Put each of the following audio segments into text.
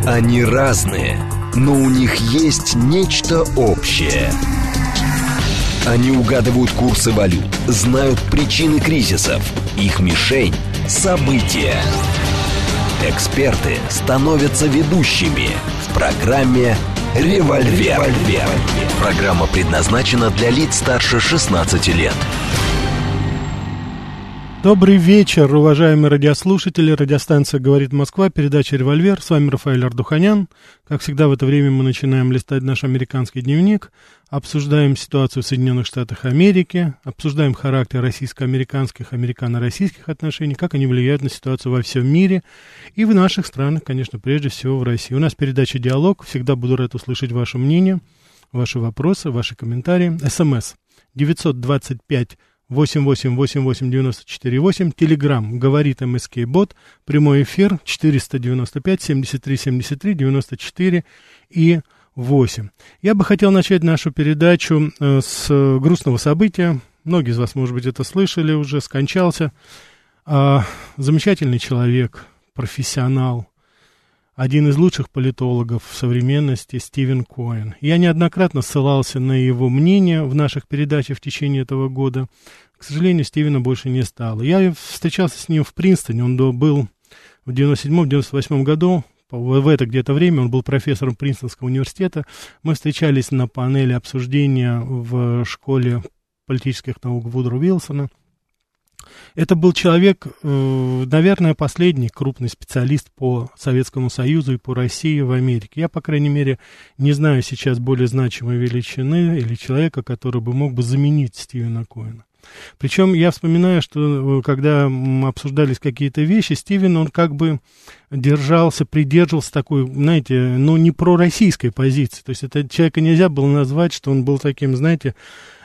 Они разные, но у них есть нечто общее. Они угадывают курсы валют, знают причины кризисов. Их мишень – события. Эксперты становятся ведущими в программе «Револьвер». Программа предназначена для лиц старше 16 лет. Добрый вечер, уважаемые радиослушатели. Радиостанция «Говорит Москва», передача «Револьвер». С вами Рафаэль Ардуханян. Как всегда, в это время мы начинаем листать наш американский дневник, обсуждаем ситуацию в Соединенных Штатах Америки, обсуждаем характер российско-американских, американо-российских отношений, как они влияют на ситуацию во всем мире и в наших странах, конечно, прежде всего в России. У нас передача «Диалог». Всегда буду рад услышать ваше мнение, ваши вопросы, ваши комментарии. СМС 925 888894-8, Телеграм, говорит МСК-бот, прямой эфир 495-73-73-94 и 8. Я бы хотел начать нашу передачу с грустного события. Многие из вас, может быть, это слышали уже, скончался. Замечательный человек, профессионал, один из лучших политологов в современности, Стивен Коэн. Я неоднократно ссылался на его мнение в наших передачах в течение этого года. К сожалению, Стивена больше не стало. Я встречался с ним в Принстоне, он был в 97-98 году, в это где-то время он был профессором Принстонского университета. Мы встречались на панели обсуждения в школе политических наук Вудро Вилсона. Это был человек, наверное, последний крупный специалист по Советскому Союзу и по России в Америке. Я, по крайней мере, не знаю сейчас более значимой величины или человека, который бы мог бы заменить Стивена Коэна. Причем я вспоминаю, что когда обсуждались какие-то вещи, Стивен, он как бы придерживался такой, знаете, не пророссийской позиции. То есть этого человека нельзя было назвать, что он был таким, знаете,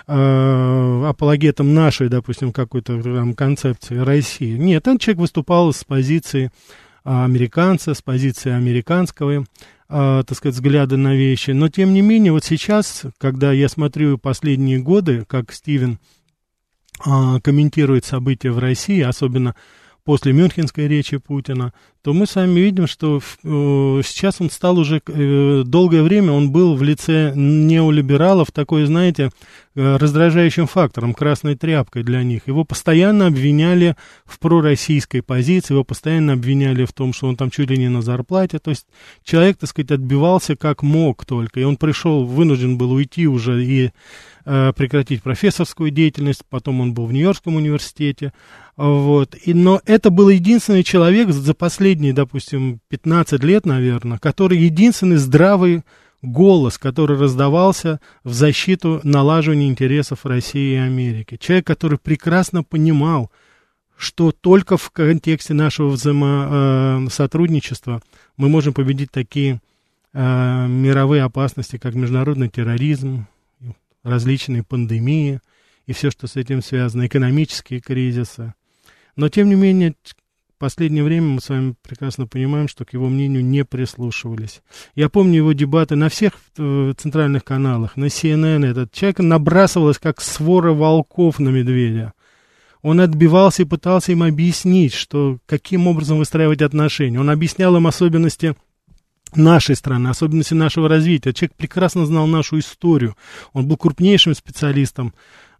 апологетом нашей, допустим, какой-то там концепции России. Нет, этот человек выступал с позиции американца, с позиции американского, так сказать, взгляда на вещи. Но, тем не менее, вот сейчас, когда я смотрю последние годы, как Стивен комментирует события в России, особенно после мюнхенской речи Путина, то мы с вами видим, что сейчас он стал уже, долгое время он был в лице неолибералов такой, знаете, раздражающим фактором, красной тряпкой для них. Его постоянно обвиняли в пророссийской позиции, его постоянно обвиняли в том, что он там чуть ли не на зарплате. То есть человек, так сказать, отбивался как мог только. И он вынужден был уйти уже и прекратить профессорскую деятельность, потом он был в Нью-Йоркском университете. Вот. Но это был единственный человек за последние, допустим, 15 лет, наверное, который единственный здравый голос, который раздавался в защиту налаживания интересов России и Америки. Человек, который прекрасно понимал, что только в контексте нашего взаимосотрудничества мы можем победить такие мировые опасности, как международный терроризм, различные пандемии и все, что с этим связано, экономические кризисы. Но, тем не менее, в последнее время мы с вами прекрасно понимаем, что к его мнению не прислушивались. Я помню его дебаты на всех центральных каналах, на CNN. Этот человек набрасывался, как свора волков на медведя. Он отбивался и пытался им объяснить, каким образом выстраивать отношения. Он объяснял им особенности нашей страны, особенности нашего развития. Человек прекрасно знал нашу историю. Он был крупнейшим специалистом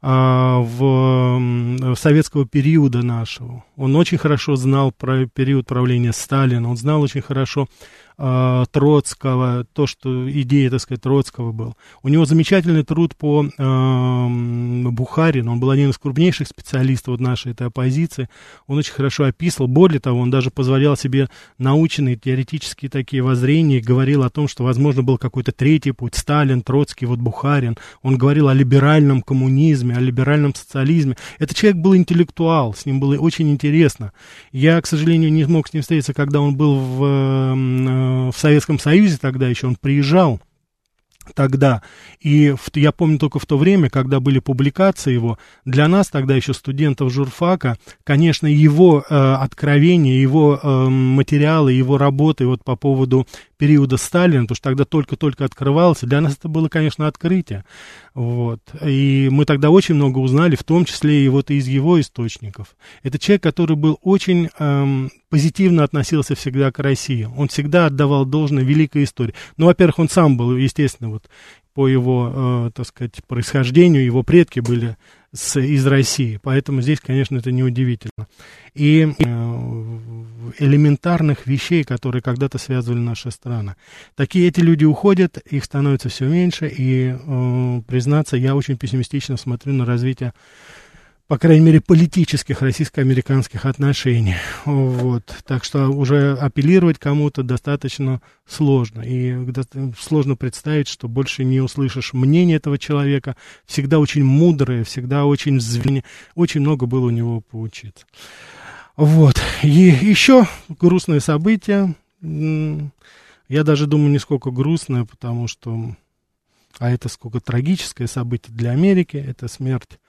советского периода нашего. Он очень хорошо знал про период правления Сталина, он знал очень хорошо Троцкого, то, что идея, так сказать, Троцкого был. У него замечательный труд по Бухарину, он был один из крупнейших специалистов нашей этой оппозиции, он очень хорошо описывал, более того, он даже позволял себе научные, теоретические такие воззрения, говорил о том, что, возможно, был какой-то третий путь, Сталин, Троцкий, Бухарин, он говорил о либеральном коммунизме, о либеральном социализме. Этот человек был интеллектуал, с ним было очень интересно. Я, к сожалению, не смог с ним встретиться, когда он был в Советском Союзе, тогда еще он приезжал тогда. И я помню только в то время, когда были публикации его, для нас тогда еще студентов журфака, конечно, его откровения, его материалы, его работы вот по поводу периода Сталина, потому что тогда только-только открывался, для нас это было, конечно, открытие. Вот. И мы тогда очень много узнали, в том числе и вот из его источников. Это человек, который был очень позитивно относился всегда к России. Он всегда отдавал должное великой истории. Ну, во-первых, он сам был, естественно, вот по его, так сказать, происхождению, его предки были из России, поэтому здесь, конечно, это неудивительно. И элементарных вещей, которые когда-то связывали наши страны. Эти люди уходят, их становится все меньше, и, признаться, я очень пессимистично смотрю на развитие, по крайней мере, политических российско-американских отношений. Вот. Так что уже апеллировать кому-то достаточно сложно. И сложно представить, что больше не услышишь мнение этого человека. Всегда очень мудрое, всегда очень взвешенное. Очень много было у него поучиться. Вот. И еще грустное событие. Я даже думаю, не сколько грустное, потому что... А это сколько трагическое событие для Америки. Это смерть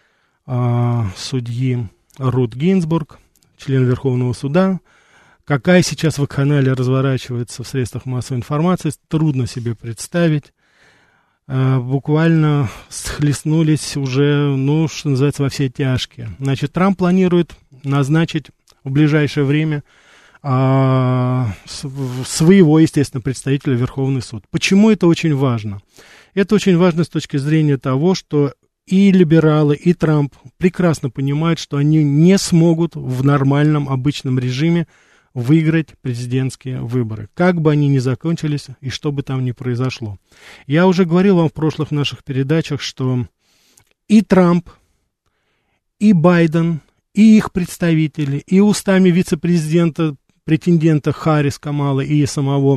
судьи Рут Гинзбург, член Верховного суда. Какая сейчас вакханалия разворачивается в средствах массовой информации, трудно себе представить. Буквально схлестнулись уже, ну, что называется, во все тяжкие. Значит, Трамп планирует назначить в ближайшее время своего, естественно, представителя в Верховный суд. Почему это очень важно? Это очень важно с точки зрения того, что и либералы, и Трамп прекрасно понимают, что они не смогут в нормальном, обычном режиме выиграть президентские выборы, как бы они ни закончились и что бы там ни произошло. Я уже говорил вам в прошлых наших передачах, что и Трамп, и Байден, и их представители, и устами вице-президента, претендента Харрис Камалы и самого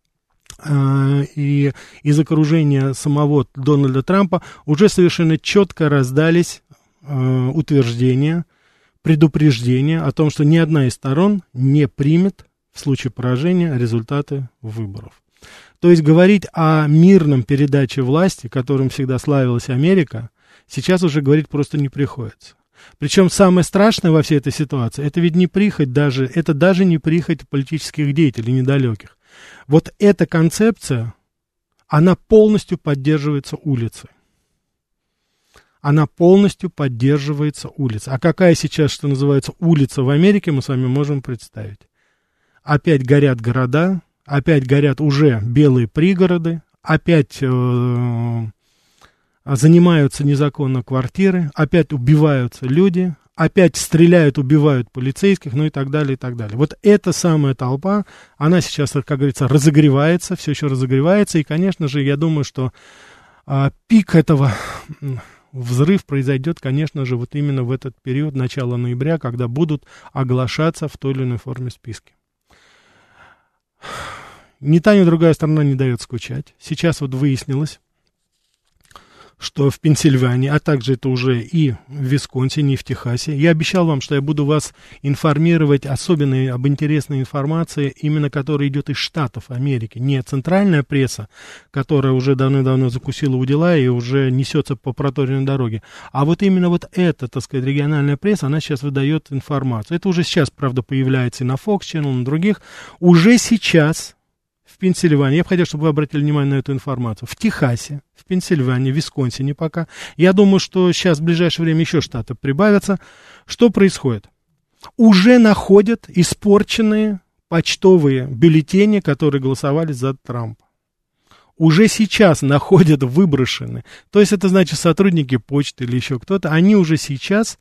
и из окружения самого Дональда Трампа уже совершенно четко раздались утверждения, предупреждения о том, что ни одна из сторон не примет в случае поражения результаты выборов. То есть говорить о мирном передаче власти, которым всегда славилась Америка, сейчас уже говорить просто не приходится. Причем самое страшное во всей этой ситуации, это ведь не прихоть даже, это даже не прихоть политических деятелей недалеких. Вот эта концепция, она полностью поддерживается улицей. Она полностью поддерживается улицей. А какая сейчас, что называется, улица в Америке, мы с вами можем представить. Опять горят города, опять горят уже белые пригороды, опять занимаются незаконно квартиры, опять убиваются люди, опять стреляют, убивают полицейских, ну и так далее, и так далее. Вот эта самая толпа, она сейчас, как говорится, разогревается, все еще разогревается, и, конечно же, я думаю, что пик этого, взрыв произойдет, конечно же, вот именно в этот период, начала ноября, когда будут оглашаться в той или иной форме списки. Ни та, ни другая сторона не дает скучать. Сейчас вот выяснилось, что в Пенсильвании, а также это уже и в Висконсине, и в Техасе. Я обещал вам, что я буду вас информировать особенно об интересной информации, именно которая идет из Штатов Америки. Не центральная пресса, которая уже давно-давно закусила у дела и уже несется по проторенной дороге. А вот именно вот эта, так сказать, региональная пресса, она сейчас выдает информацию. Это уже сейчас, правда, появляется и на Fox Channel, и на других. Уже сейчас в Пенсильвании, я бы хотел, чтобы вы обратили внимание на эту информацию, в Техасе, в Пенсильвании, в Висконсине пока. Я думаю, что сейчас в ближайшее время еще штаты прибавятся. Что происходит? Уже находят испорченные почтовые бюллетени, которые голосовали за Трампа. Уже сейчас находят выброшенные. То есть это значит сотрудники почты или еще кто-то, они уже сейчас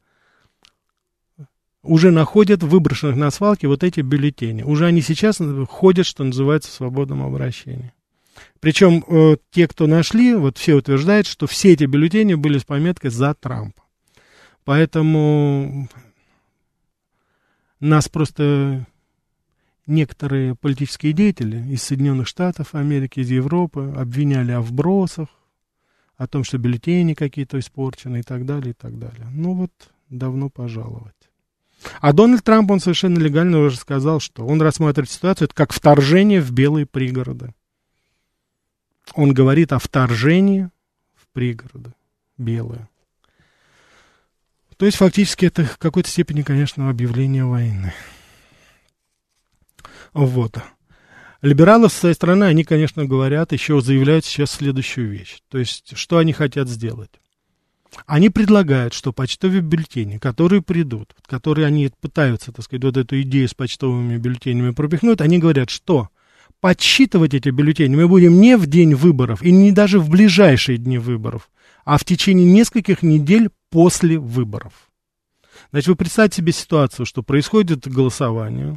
уже находят выброшенных на свалке вот эти бюллетени. Уже они сейчас ходят, что называется, в свободном обращении. Причем те, кто нашли, вот все утверждают, что все эти бюллетени были с пометкой «За Трампа». Поэтому нас просто некоторые политические деятели из Соединенных Штатов Америки, из Европы обвиняли о вбросах, о том, что бюллетени какие-то испорчены и так далее, и так далее. Ну вот, давно пожаловать. А Дональд Трамп, он совершенно легально уже сказал, что он рассматривает ситуацию это как вторжение в белые пригороды. он говорит о вторжении в пригороды белые. То есть, фактически, это в какой-то степени, конечно, объявление войны. Вот. Либералы со своей стороны, они, конечно, говорят, еще заявляют сейчас следующую вещь. То есть, что они хотят сделать? Они предлагают, что почтовые бюллетени, которые придут, которые они пытаются, так сказать, вот эту идею с почтовыми бюллетенями пропихнуть, они говорят, что подсчитывать эти бюллетени мы будем не в день выборов и не даже в ближайшие дни выборов, а в течение нескольких недель после выборов. Значит, вы представьте себе ситуацию, что происходит голосование.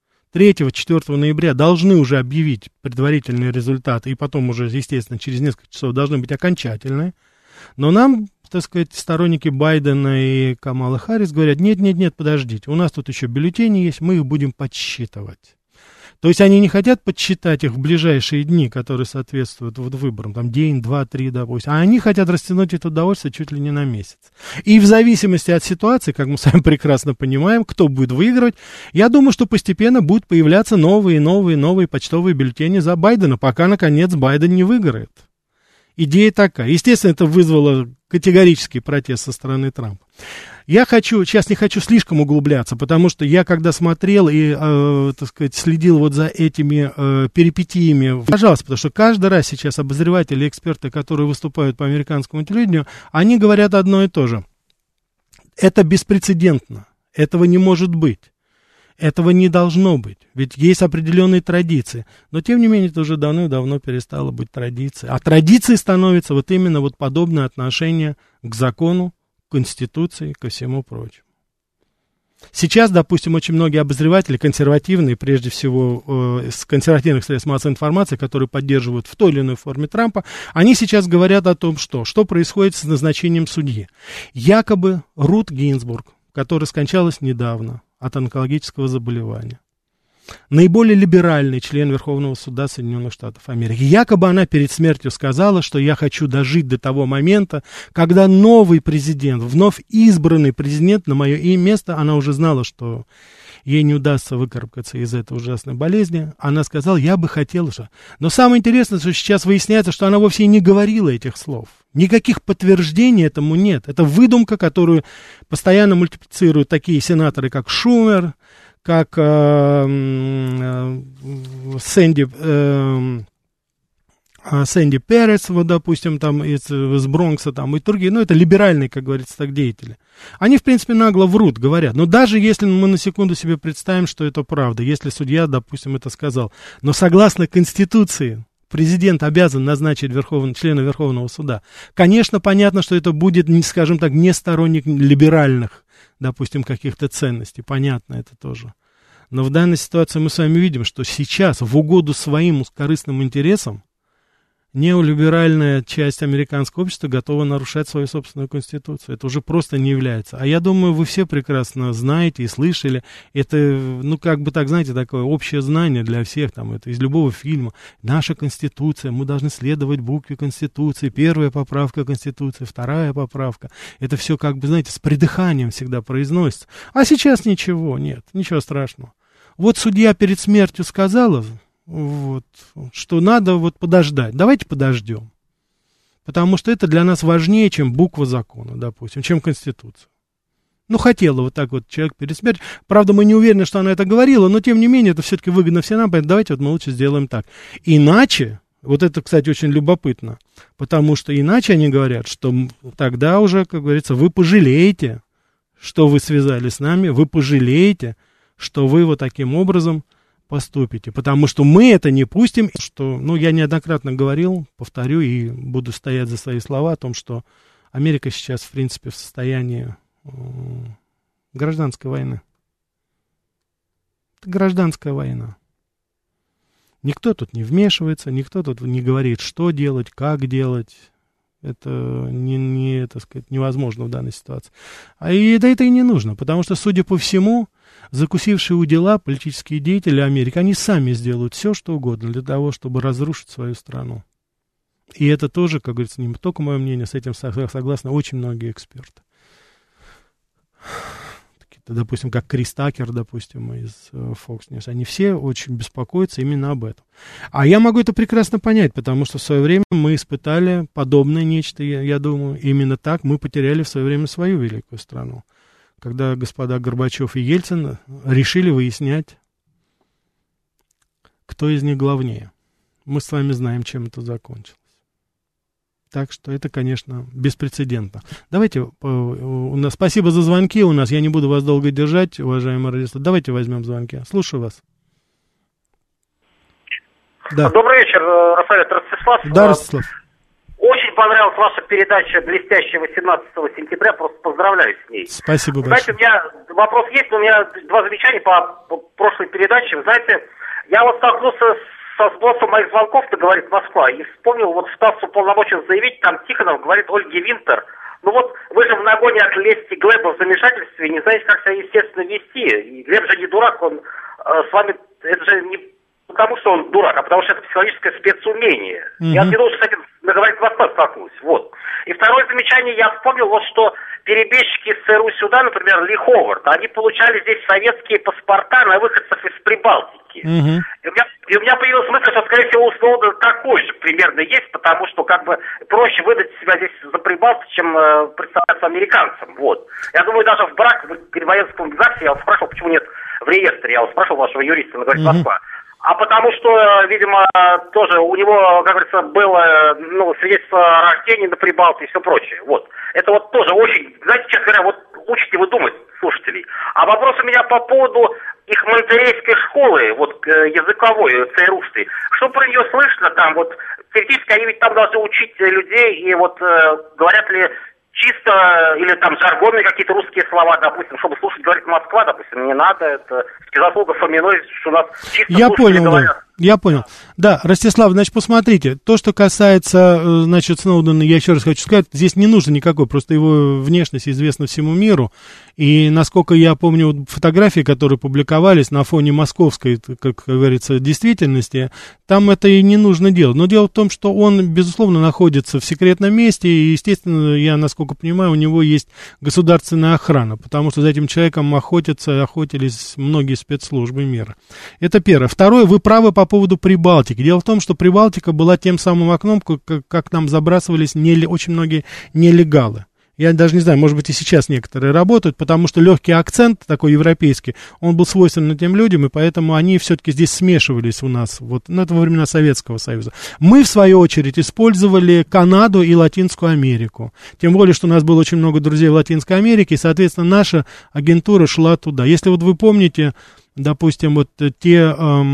3-4 ноября должны уже объявить предварительные результаты, и потом уже, естественно, через несколько часов должны быть окончательные. Но нам, так сказать, сторонники Байдена и Камалы Харрис говорят, нет, подождите, у нас тут еще бюллетени есть, мы их будем подсчитывать. То есть они не хотят подсчитать их в ближайшие дни, которые соответствуют вот выборам, там день, 2, 3, допустим, а они хотят растянуть это удовольствие чуть ли не на месяц. И в зависимости от ситуации, как мы с вами прекрасно понимаем, кто будет выигрывать, я думаю, что постепенно будут появляться новые почтовые бюллетени за Байдена, пока, наконец, Байден не выиграет. Идея такая. Естественно, это вызвало категорический протест со стороны Трампа. Сейчас не хочу слишком углубляться, потому что я, когда смотрел и, так сказать, следил вот за этими перипетиями, пожалуйста, потому что каждый раз сейчас обозреватели и эксперты, которые выступают по американскому телевидению, они говорят одно и то же. Это беспрецедентно, этого не может быть. Этого не должно быть, ведь есть определенные традиции. Но, тем не менее, это уже давно перестало быть традицией. А традицией становится вот именно вот подобное отношение к закону, к Конституции, ко всему прочему. Сейчас, допустим, очень многие обозреватели, консервативные, прежде всего с консервативных средств массовой информации, которые поддерживают в той или иной форме Трампа, они сейчас говорят о том, что происходит с назначением судьи. Якобы Рут Гинзбург, которая скончалась недавно от онкологического заболевания. Наиболее либеральный член Верховного суда Соединенных Штатов Америки. Якобы она перед смертью сказала, что я хочу дожить до того момента, когда новый президент, вновь избранный президент на мое место, она уже знала, что ей не удастся выкарабкаться из этой ужасной болезни. Она сказала, я бы хотела, что... Но самое интересное, что сейчас выясняется, что она вовсе и не говорила этих слов. Никаких подтверждений этому нет. Это выдумка, которую постоянно мультиплицируют такие сенаторы, как Шумер, как Сэнди Перес, вот, допустим, там из Бронкса, там, и другие, это либеральные, как говорится, так, деятели. Они, в принципе, нагло врут, говорят. Но даже если мы на секунду себе представим, что это правда, если судья, допустим, это сказал, но согласно Конституции, президент обязан назначить члена Верховного суда. Конечно, понятно, что это будет, скажем так, не сторонник либеральных, допустим, каких-то ценностей. Понятно это тоже. Но в данной ситуации мы с вами видим, что сейчас в угоду своим корыстным интересам неолиберальная часть американского общества готова нарушать свою собственную конституцию. Это уже просто не является. А я думаю, вы все прекрасно знаете и слышали. Это, знаете, такое общее знание для всех. Там, это из любого фильма. Наша конституция, мы должны следовать букве конституции. Первая поправка конституции, вторая поправка. Это все, знаете, с придыханием всегда произносится. А сейчас ничего, нет, ничего страшного. Вот судья перед смертью сказала... что надо подождать. Давайте подождем. Потому что это для нас важнее, чем буква закона, допустим, чем Конституция. Хотела вот так вот человек перед смертью. Правда, мы не уверены, что она это говорила, но, тем не менее, это все-таки выгодно всем нам, поэтому давайте мы лучше сделаем так. Иначе, это, кстати, очень любопытно, потому что иначе они говорят, что тогда уже, как говорится, вы пожалеете, что вы связались с нами, вы пожалеете, что вы вот таким образом поступите, потому что мы это не пустим, что, я неоднократно говорил, повторю и буду стоять за свои слова о том, что Америка сейчас, в принципе, в состоянии гражданской войны. Это гражданская война. Никто тут не вмешивается, никто тут не говорит, что делать, как делать. Это так сказать, невозможно в данной ситуации. Это и не нужно, потому что, судя по всему, закусившие у дела политические деятели Америки, они сами сделают все, что угодно для того, чтобы разрушить свою страну. И это тоже, как говорится, не только мое мнение, с этим согласны очень многие эксперты. допустим, как Крис Такер, допустим, из Fox News, они все очень беспокоятся именно об этом. А я могу это прекрасно понять, потому что в свое время мы испытали подобное нечто, я думаю, именно так мы потеряли в свое время свою великую страну, когда господа Горбачев и Ельцин решили выяснять, кто из них главнее. Мы с вами знаем, чем это закончилось. Так что это, конечно, беспрецедентно. Давайте, у нас спасибо за звонки у нас. Я не буду вас долго держать, уважаемые радиослушатели. Давайте возьмем звонки. Слушаю вас. Да. Добрый вечер, Рафаэль, Ростислав. Да, Ростислав. Очень понравилась ваша передача блестящая 18 сентября. Просто поздравляю с ней. Спасибо большое. Знаете, у меня вопрос есть, но у меня два замечания по прошлой передаче. Вы знаете, я вот столкнулся со сбросом моих звонков, это говорит Москва, и вспомнил, вот Стас уполномочен заявить, там Тихонов говорит Ольге Винтер, ну вот вы же в нагоне от лести Глеба в замешательстве, не знаете, как себя естественно вести, и Глеб же не дурак, он с вами, это же не потому, что он дурак, а потому что это психологическое спецумение. Я не думал, что с этим, говорит Москва, столкнулась, вот. И второе замечание, я вспомнил, вот что перебежчики из ЦРУ сюда, например, Ли Ховард, они получали здесь советские паспорта на выходцев из Прибалтики. И у меня появилась мысль, что, скорее всего, у Сноудена такой же примерно есть, потому что как бы проще выдать себя здесь за прибалтов, чем представляться американцам. Вот. Я думаю, даже в брак, в военском ЗАГСе, я вас спрашивал, почему нет в реестре, я вас спрашивал вашего юриста, он говорит, Москва. А потому что, видимо, тоже у него, как говорится, было, свидетельство о рождении на Прибалтике и все прочее. Вот. Это вот тоже очень, знаете, честно говоря, вот учите вы думать, слушателей. А вопрос у меня по поводу их монтерейской школы, вот языковой, ЦРУшной. Что про нее слышно там? Вот теоретически они ведь там должны учить людей, и вот говорят ли чисто, или там жаргонные какие-то русские слова, допустим, чтобы слушать, говорит Москва, допустим, не надо, это заслуга Фоминой, что у нас чисто я понял, говорят. Да. Я понял. Да, Ростислав, значит, посмотрите, то, что касается, значит, Сноудена, я еще раз хочу сказать, здесь не нужно никакой, просто его внешность известна всему миру, и, насколько я помню, фотографии, которые публиковались на фоне московской, как говорится, действительности, там это и не нужно делать. Но дело в том, что он, безусловно, находится в секретном месте, и, естественно, я, насколько понимаю, у него есть государственная охрана, потому что за этим человеком охотились многие спецслужбы мира. Это первое. Второе, вы правы по поводу Прибалтики. Дело в том, что Прибалтика была тем самым окном, как нам забрасывались очень многие нелегалы. Я даже не знаю, может быть, и сейчас некоторые работают, потому что легкий акцент такой европейский, он был свойственен тем людям, и поэтому они все-таки здесь смешивались у нас, вот, это во времена Советского Союза. Мы, в свою очередь, использовали Канаду и Латинскую Америку. Тем более, что у нас было очень много друзей в Латинской Америке, и, соответственно, наша агентура шла туда. Если вот вы помните, допустим, вот те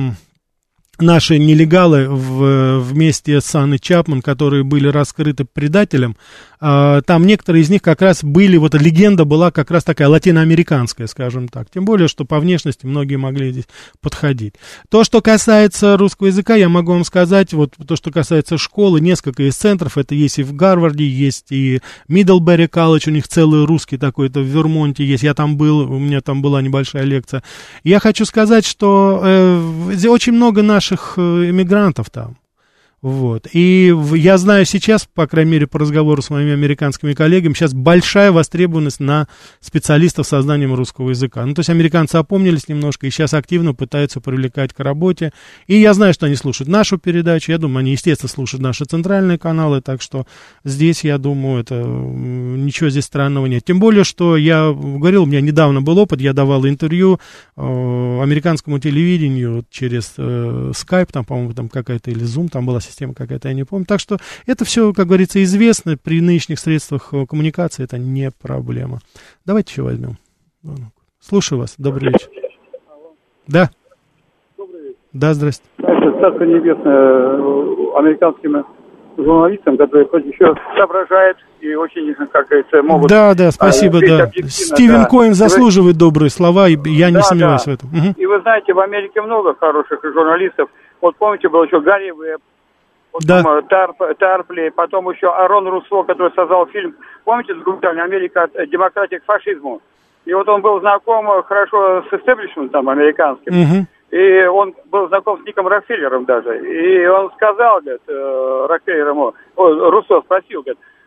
наши нелегалы вместе с Анной Чапман, которые были раскрыты предателем, там некоторые из них как раз были, вот легенда была как раз такая латиноамериканская, скажем так. Тем более, что по внешности многие могли здесь подходить. То, что касается русского языка, я могу вам сказать, вот то, что касается школы, несколько из центров, это есть и в Гарварде, есть и Миддлбери колледж, у них целый русский такой-то в Вермонте есть, я там был, у меня там была небольшая лекция. Я хочу сказать, что очень много наших иммигрантов там. Вот. И я знаю сейчас, по крайней мере, по разговору с моими американскими коллегами, сейчас большая востребованность на специалистов со знанием русского языка. Ну, то есть американцы опомнились немножко и сейчас активно пытаются привлекать к работе. И я знаю, что они слушают нашу передачу, я думаю, они, естественно, слушают наши центральные каналы, так что здесь, я думаю, это ничего здесь странного нет. Тем более, что я говорил, у меня недавно был опыт, я давал интервью американскому телевидению через Skype, там, по-моему, там какая-то или Zoom, там была система какая-то, я не помню. Так что это все, как говорится, известно. При нынешних средствах коммуникации это не проблема. Давайте еще возьмем. Слушаю вас. Добрый вечер. Да. Добрый вечер. Да, здрасте. Царство небесное американским журналистам, которые хоть еще соображают и очень, как говорится, могут... Да, спасибо, да. Стивен Коэн заслуживает добрые слова, и я не сомневаюсь в этом. Угу. И вы знаете, в Америке много хороших журналистов. Вот помните, был еще Гарри Веб, потом Тарпли, потом еще Арон Руссо, который создал фильм, помните, «Америка от демократии к фашизму». И вот он был знаком хорошо с истеблишментом американским. Угу. И он был знаком с Ником Рокфеллером даже. И он сказал, говорит, Рокфеллер ему, Руссо спросил, говорит,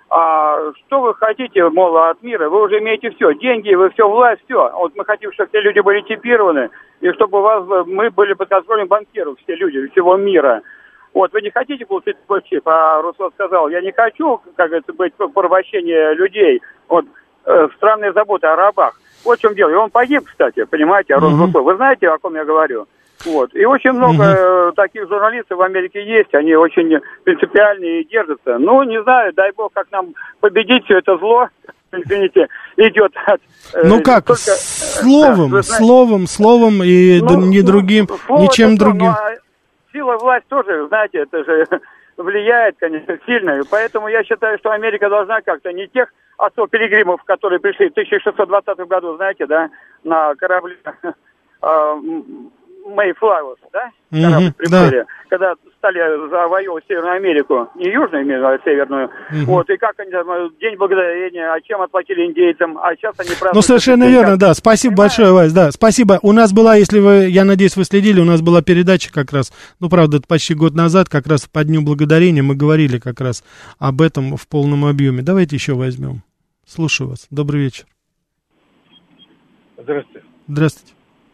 А что вы хотите, мол, от мира? Вы уже имеете все. Деньги, вы все, власть, все. Вот мы хотим, чтобы все люди были чипированы, и чтобы мы были под контролем банкиров, все люди всего мира. Вот, вы не хотите получить такой чип? А Руслан сказал, я не хочу, как говорится, быть порабощение людей. Вот, странная забота о рабах. Вот в чем дело. И он погиб, кстати, понимаете, Арон Руслан. Вы знаете, о ком я говорю? Вот. И очень много таких журналистов в Америке есть, они очень принципиальные и держатся. Ну, не знаю, дай бог, как нам победить все это зло, извините, идет от... Ну как, только, словом и не другим, ничем другим. Сила власть тоже, знаете, это же влияет, конечно, сильно. И поэтому я считаю, что Америка должна как-то не тех отцов-пилигримов, которые пришли в 1620 году, знаете, да, на корабле Mayflower, да? Корабль приплыли, да. Когда стали завоевывать Северную Америку, не Южную, а Северную. Вот, и как они, День Благодарения, а чем отплатили индейцам, а сейчас они празднуют... Ну, совершенно верно, да, спасибо большое, Вась, да, спасибо. У нас была, если вы, я надеюсь, вы следили, у нас была передача как раз, ну, правда, это почти год назад, как раз по Дню Благодарения, мы говорили как раз об этом в полном объеме. Давайте еще возьмем. Слушаю вас. Добрый вечер. Здравствуйте. Здравствуйте.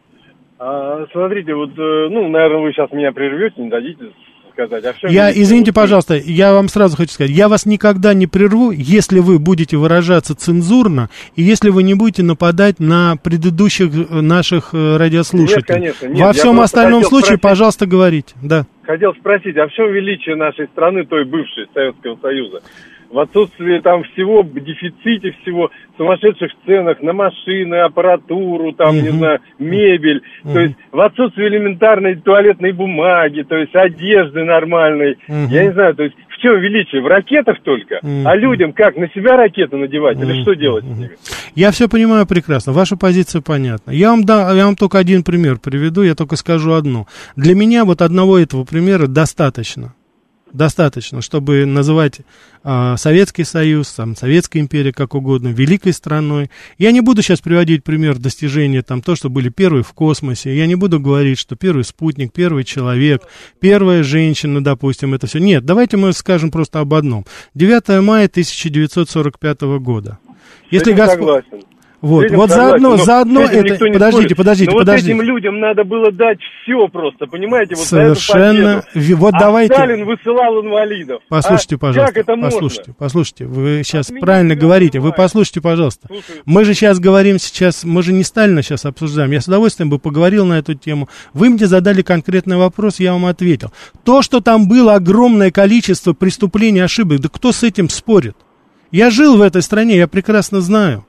Смотрите, вот, ну, наверное, вы сейчас меня прервете, не дадите сказать. Извините, пожалуйста, я вам сразу хочу сказать, я вас никогда не прерву, если вы будете выражаться цензурно, и если вы не будете нападать на предыдущих наших радиослушателей. Нет, конечно. Нет, во всем остальном случае, спросить, пожалуйста, говорите. Да. Хотел спросить, а в чем величие нашей страны, той бывшей Советского Союза? В отсутствии там всего, в дефиците всего, сумасшедших ценах на машины, аппаратуру, там, не знаю, мебель, то есть в отсутствии элементарной туалетной бумаги, то есть одежды нормальной, я не знаю, то есть в чем величие? В ракетах только? А людям как, на себя ракеты надевать или что делать с ними? Я все понимаю прекрасно, ваша позиция понятна. Я вам только один пример приведу, я только скажу одно. Для меня вот одного этого примера достаточно. Достаточно, чтобы называть Советский Союз, Советская империя, как угодно, великой страной. Я не буду сейчас приводить пример достижения, там, то, что были первые в космосе. Я не буду говорить, что первый спутник, первый человек, первая женщина, допустим, это все. Нет, давайте мы скажем просто об одном. 9 мая 1945 года. Если согласен. Вот заодно это... Подождите. Вот этим людям надо было дать все просто, понимаете? Вот совершенно... Вот давайте... Сталин высылал инвалидов. Послушайте, пожалуйста. Как это Послушайте, вы сейчас правильно говорите. Вы послушайте, пожалуйста. Мы же сейчас говорим, мы же не Сталина сейчас обсуждаем. Я с удовольствием бы поговорил на эту тему. Вы мне задали конкретный вопрос, я вам ответил. То, что там было огромное количество преступлений, ошибок, да кто с этим спорит? Я жил в этой стране, я прекрасно знаю.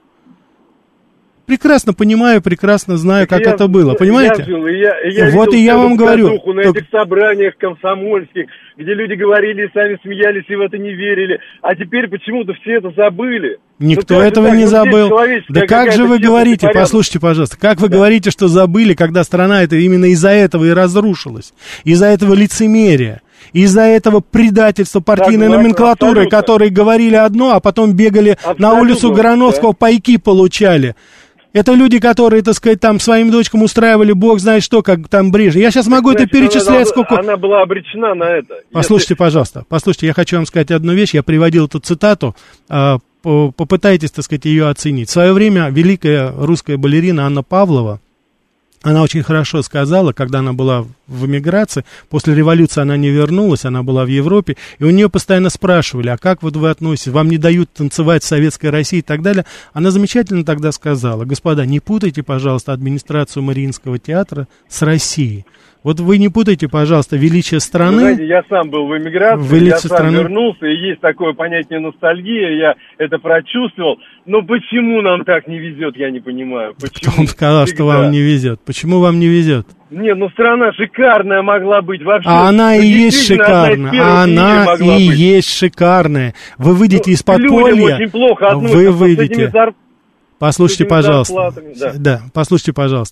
Прекрасно понимаю, прекрасно знаю, как это было, понимаете? Я жил, я вот и я вам говорю. На этих собраниях комсомольских, где люди говорили, сами смеялись и в это не верили. А теперь почему-то все это забыли. Никто этого не забыл. Да как же вы говорите, послушайте, пожалуйста, как вы говорите, что забыли, когда страна это именно из-за этого и разрушилась, из-за этого лицемерия. Из-за этого предательства партийной номенклатуры, которые говорили одно, а потом бегали на улицу Грановского, пайки получали. Это люди, которые, так сказать, там своим дочкам устраивали, бог знает что, как там Брежнев. Я сейчас могу это перечислять, сколько... Она была обречена на это. Послушайте, пожалуйста, я хочу вам сказать одну вещь. Я приводил эту цитату, попытайтесь, так сказать, ее оценить. В свое время великая русская балерина Анна Павлова, она очень хорошо сказала, когда она была в эмиграции, после революции она не вернулась, она была в Европе, и у нее постоянно спрашивали, а как вот вы относитесь, вам не дают танцевать в Советской России и так далее. Она замечательно тогда сказала: господа, не путайте, пожалуйста, администрацию Мариинского театра с Россией. Вот вы не путайте, пожалуйста, величие страны. Вы знаете, я сам был в эмиграции, я сам вернулся, и есть такое понятие ностальгия, я это прочувствовал. Но почему нам так не везет, я не понимаю. Почему? Кто вам сказал, что вам не везет? Почему вам не везет? Не, ну страна шикарная могла быть вообще. А она и есть шикарная. Она и есть шикарная. Вы выйдете из подполья. Очень плохо вы выйдете. Послушайте, пожалуйста. Да, послушайте, пожалуйста.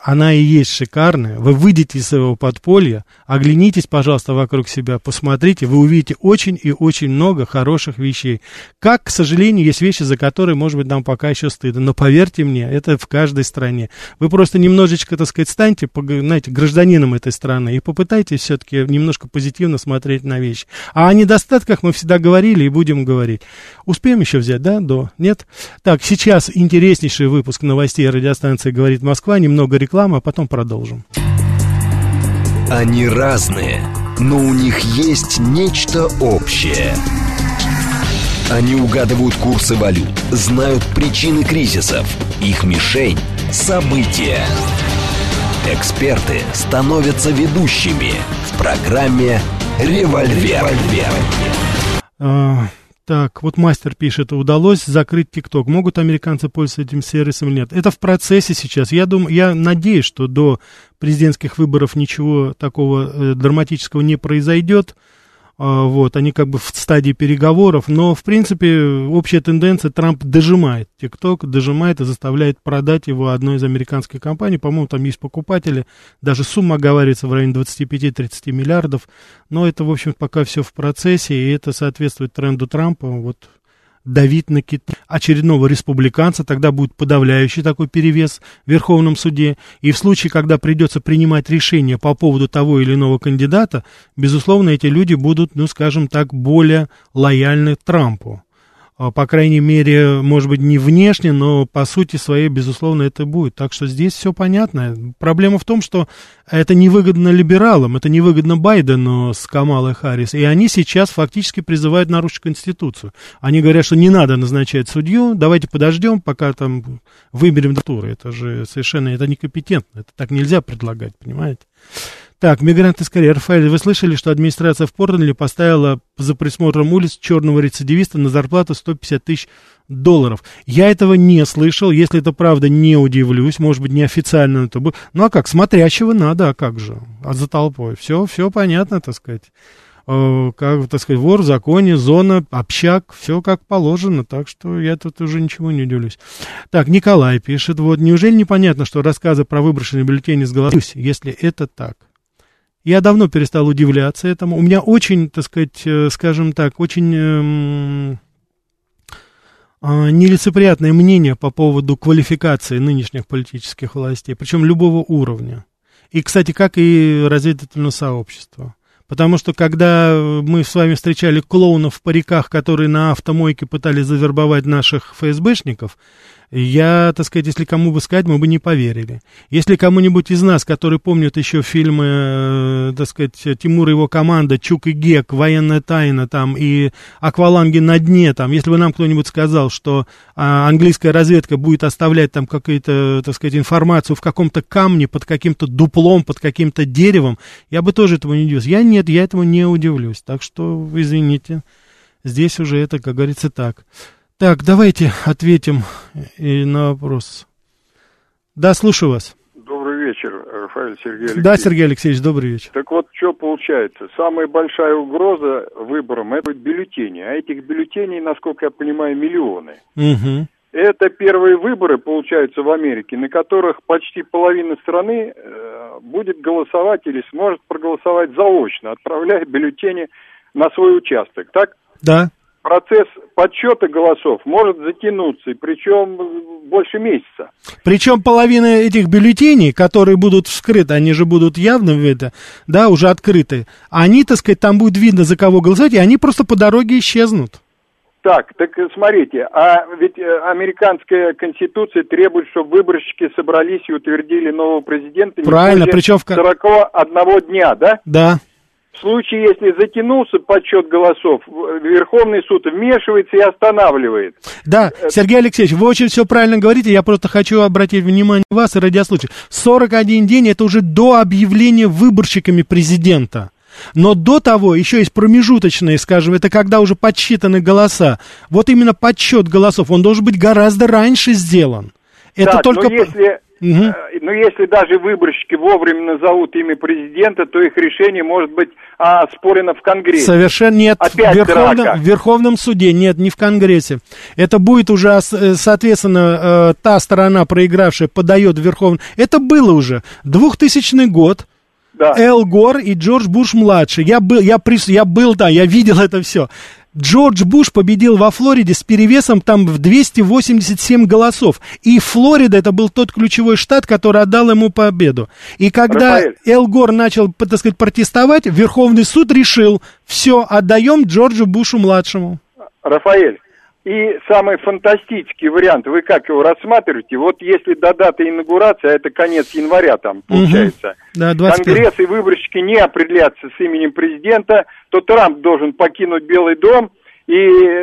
она и есть шикарная. Вы выйдете из своего подполья, оглянитесь, пожалуйста, вокруг себя, посмотрите, вы увидите очень и очень много хороших вещей. Как, к сожалению, есть вещи, за которые, может быть, нам пока еще стыдно. Но поверьте мне, это в каждой стране. Вы просто немножечко, так сказать, станьте, знаете, гражданином этой страны и попытайтесь все-таки немножко позитивно смотреть на вещи. А о недостатках мы всегда говорили и будем говорить. Успеем еще взять, да? Нет? Так, сейчас интереснейший выпуск новостей радиостанции «Говорит Москва». Немного рекламы, а потом продолжим. Они разные, но у них есть нечто общее. Они угадывают курсы валют, знают причины кризисов. Их мишень – события. Эксперты становятся ведущими в программе «Револьвер». Так, вот мастер пишет, удалось закрыть ТикТок. Могут американцы пользоваться этим сервисом или нет? Это в процессе сейчас. Я надеюсь, что до президентских выборов ничего такого драматического не произойдет. Вот, они как бы в стадии переговоров, но, в принципе, общая тенденция, Трамп дожимает ТикТок, дожимает и заставляет продать его одной из американских компаний, по-моему, там есть покупатели, даже сумма оговаривается в районе 25-30 миллиардов, но это, в общем, пока все в процессе, и это соответствует тренду Трампа, вот, давить на очередного республиканца, тогда будет подавляющий такой перевес в Верховном суде, и в случае, когда придется принимать решение по поводу того или иного кандидата, безусловно, эти люди будут, ну, скажем так, более лояльны Трампу. По крайней мере, может быть, не внешне, но по сути своей, безусловно, это будет. Так что здесь все понятно. Проблема в том, что это невыгодно либералам, это невыгодно Байдену с Камалой Харрис. И они сейчас фактически призывают нарушить Конституцию. Они говорят, что не надо назначать судью, давайте подождем, пока там выберем туры. Это же совершенно, это некомпетентно, это так нельзя предлагать, понимаете? Так, мигранты скорее. Рафаэль, вы слышали, что администрация в Портленде поставила за присмотром улиц черного рецидивиста на зарплату $150 тысяч? Я этого не слышал, если это правда, не удивлюсь, может быть, неофициально это будет. Ну, а как, смотрящего надо, а как же, а за толпой, все понятно, так сказать. Как, так сказать, вор в законе, зона, общак, все как положено, так что я тут уже ничего не удивлюсь. Так, Николай пишет, вот, неужели непонятно, что рассказы про выброшенные бюллетени с голоса, если это так? Я давно перестал удивляться этому. У меня очень, так сказать, скажем так, очень нелицеприятное мнение по поводу квалификации нынешних политических властей, причем любого уровня. И, кстати, как и разведывательного сообщества. Потому что, когда мы с вами встречали клоунов в париках, которые на автомойке пытались завербовать наших ФСБшников, я, так сказать, если кому бы сказать, мы бы не поверили. Если кому-нибудь из нас, который помнит еще фильмы, так сказать, Тимур и его команда, Чук и Гек, Военная тайна, там, и Акваланги на дне, там, если бы нам кто-нибудь сказал, что английская разведка будет оставлять там какую-то, так сказать, информацию в каком-то камне, под каким-то дуплом, под каким-то деревом, я бы тоже этого не удивился. Я этому не удивлюсь. Так что, извините, здесь уже это, как говорится, так. Так, давайте ответим на вопрос. Да, слушаю вас. Добрый вечер, Рафаэль, Сергей Алексеевич. Да, Сергей Алексеевич, добрый вечер. Так вот, что получается? Самая большая угроза выборам – это бюллетени. А этих бюллетеней, насколько я понимаю, миллионы. Угу. Это первые выборы, получаются, в Америке, на которых почти половина страны будет голосовать или сможет проголосовать заочно, отправляя бюллетени на свой участок. Так? Да. Процесс подсчета голосов может затянуться, и причем больше месяца. Причем половина этих бюллетеней, которые будут вскрыты, они же будут явно да, уже открыты, они, так сказать, там будет видно, за кого голосовать, и они просто по дороге исчезнут. Так смотрите, а ведь американская конституция требует, чтобы выборщики собрались и утвердили нового президента. Правильно, причем 41 дня, да? Да. В случае, если затянулся подсчет голосов, Верховный суд вмешивается и останавливает. Да, Сергей Алексеевич, вы очень все правильно говорите, я просто хочу обратить внимание вас и радиослушателей. 41 день это уже до объявления выборщиками президента. Но до того еще есть промежуточные, скажем, это когда уже подсчитаны голоса. Вот именно подсчет голосов, он должен быть гораздо раньше сделан. Это так, только... но если Но если даже выборщики вовремя назовут имя президента, то их решение может быть оспорено в Конгрессе. Совершенно нет. В Верховном суде, нет, не в Конгрессе. Это будет уже, соответственно, та сторона, проигравшая, подает в Верховный... Это было уже. 2000 год. Да. Эл Гор и Джордж Буш-младший. Я был там, я видел это все. Джордж Буш победил во Флориде с перевесом там в 287 голосов. И Флорида, это был тот ключевой штат, который отдал ему победу. И когда Эл Гор начал, так сказать, протестовать, Верховный суд решил, все, отдаем Джорджу Бушу-младшему. Рафаэль, и самый фантастический вариант, вы как его рассматриваете? Вот если до даты инаугурации, а это конец января там получается, да, Конгресс и выборщики не определятся с именем президента, то Трамп должен покинуть Белый дом, и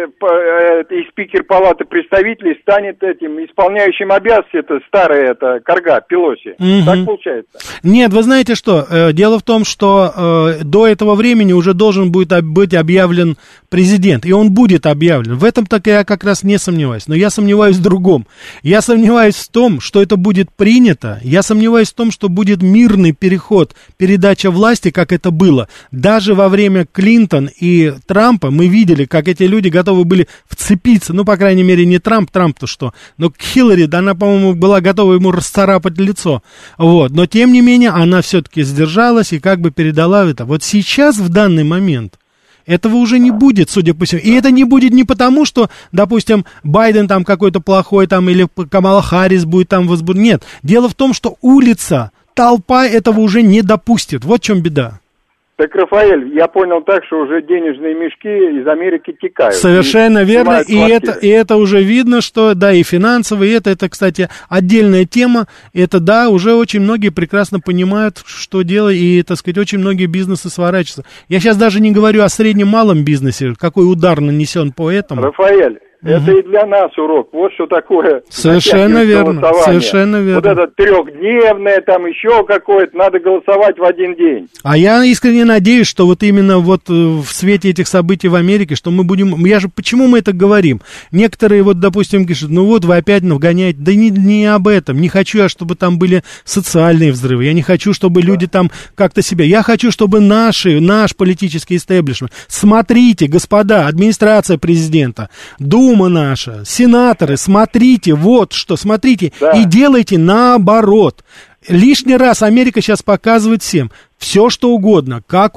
спикер Палаты представителей станет этим исполняющим обязанности, это старая корга Пелоси. Так получается? Нет, вы знаете что, дело в том, что до этого времени уже должен будет быть объявлен президент, и он будет объявлен. В этом так я как раз не сомневаюсь, но я сомневаюсь в другом. Я сомневаюсь в том, что это будет принято, я сомневаюсь в том, что будет мирный переход, передача власти, как это было. Даже во время Клинтон и Трампа мы видели, как эти люди готовы были вцепиться, ну, по крайней мере, не Трамп, Трамп-то что, но Хиллари, да, она, по-моему, была готова ему расцарапать лицо, вот, но, тем не менее, она все-таки сдержалась и как бы передала это. Вот сейчас, в данный момент, этого уже не будет, судя по всему, и это не будет не потому, что, допустим, Байден там какой-то плохой, там, или Камала Харрис будет там возбужден, нет, дело в том, что улица, толпа этого уже не допустит, вот в чем беда. Так, Рафаэль, я понял так, что уже денежные мешки из Америки текают. Совершенно верно, и это уже видно, что, да, и финансовые, это, кстати, отдельная тема, это, да, уже очень многие прекрасно понимают, что делать, и, так сказать, очень многие бизнесы сворачиваются. Я сейчас даже не говорю о среднем-малом бизнесе, какой удар нанесен по этому. Рафаэль, это и для нас урок. Вот что такое. Совершенно верно. Совершенно верно. Вот это трехдневное, там еще какое-то, надо голосовать в один день. А я искренне надеюсь, что вот именно вот в свете этих событий в Америке, что мы будем... Почему мы это говорим? Некоторые вот, допустим, пишут, ну вот вы опять нагоняете. Да не об этом. Не хочу я, чтобы там были социальные взрывы. Я не хочу, чтобы люди там как-то себя... Я хочу, чтобы наш политический истеблишмент... Смотрите, господа, администрация президента, Дума наша, сенаторы, смотрите, вот что, смотрите, и делайте наоборот. Лишний раз Америка сейчас показывает всем, все что угодно, как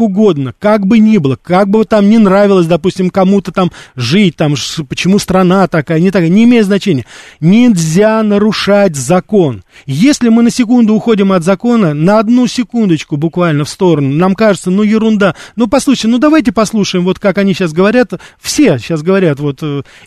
бы ни было, как бы там не нравилось, допустим, кому-то там жить, там, почему страна такая, не такая, не имеет значения. Нельзя нарушать закон. Если мы на секунду уходим от закона, на одну секундочку буквально в сторону, нам кажется, ну ерунда, ну послушайте, ну давайте послушаем, вот как они сейчас говорят, все сейчас говорят, вот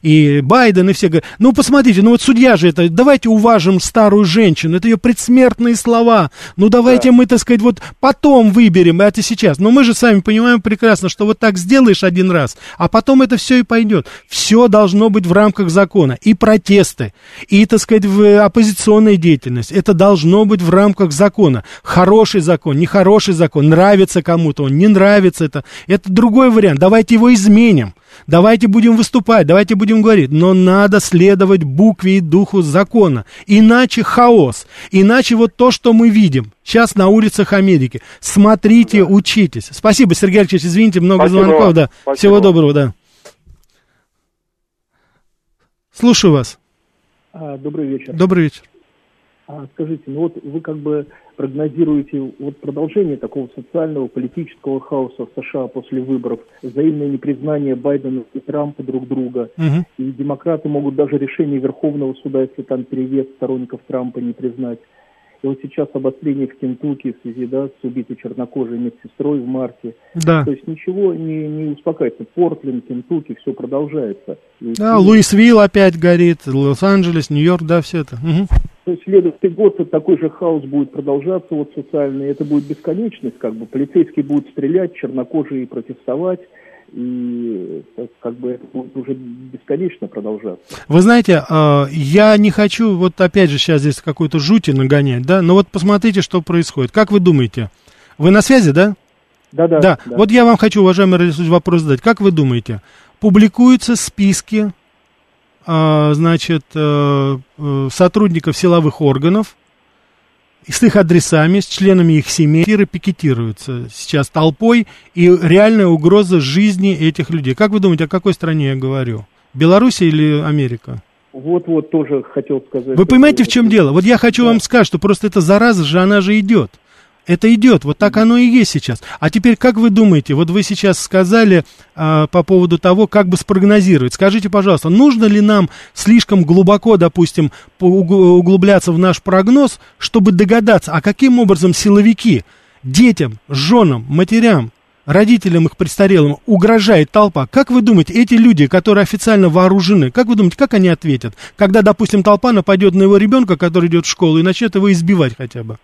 и Байден, и все говорят, ну посмотрите, ну вот судья же это, давайте уважим старую женщину, это ее предсмертные слова, ну давайте мы, так сказать, вот потом выберем, это сейчас. Но мы же сами понимаем прекрасно, что вот так сделаешь один раз, а потом это все и пойдет. Все должно быть в рамках закона. И протесты, и, так сказать, оппозиционная деятельность. Это должно быть в рамках закона. Хороший закон, нехороший закон, нравится кому-то он, не нравится это. Это другой вариант. Давайте его изменим. Давайте будем выступать, давайте будем говорить, но надо следовать букве и духу закона, иначе хаос, иначе вот то, что мы видим сейчас на улицах Америки. Смотрите, учитесь. Спасибо, Сергей Алексеевич, извините, много звонков, да. Всего доброго, да. Слушаю вас. Добрый вечер. Добрый вечер. Скажите, ну вот вы как бы прогнозируете вот продолжение такого социального, политического хаоса в США после выборов, взаимное непризнание Байдена и Трампа друг друга, и демократы могут даже решение Верховного суда, если там перевес сторонников Трампа, не признать. И вот сейчас обострение в Кентукки в связи, да, с убитой чернокожей медсестрой в марте. Да. То есть ничего не успокаивается. Портленд, Кентукки, все продолжается. Да, Луисвилл опять горит, Лос-Анджелес, Нью-Йорк, да, все это. То есть следующий год такой же хаос будет продолжаться, вот социальный, это будет бесконечность, как бы полицейские будут стрелять, чернокожие протестовать, и как бы это будет уже бесконечно продолжаться. Вы знаете, я не хочу, вот опять же сейчас здесь какую-то жути нагонять, да, но вот посмотрите, что происходит. Как вы думаете? Вы на связи, да? Да. Вот я вам хочу, уважаемый радиослушатель, вопрос задать. Как вы думаете, публикуются списки, значит, сотрудников силовых органов, с их адресами, с членами их семей пикетируются сейчас толпой, и реальная угроза жизни этих людей. Как вы думаете, о какой стране я говорю? Беларусь или Америка? Вот, тоже хотел сказать. Вы понимаете, в чем дело? Вот я хочу вам сказать, что просто эта зараза же, она же идет. Это идет, вот так оно и есть сейчас. А теперь, как вы думаете, вот вы сейчас сказали по поводу того, как бы спрогнозировать. Скажите, пожалуйста, нужно ли нам слишком глубоко, допустим, углубляться в наш прогноз, чтобы догадаться, а каким образом силовики детям, женам, матерям, родителям их престарелым угрожает толпа? Как вы думаете, эти люди, которые официально вооружены, как вы думаете, как они ответят, когда, допустим, толпа нападет на его ребенка, который идет в школу, и начнет его избивать хотя бы?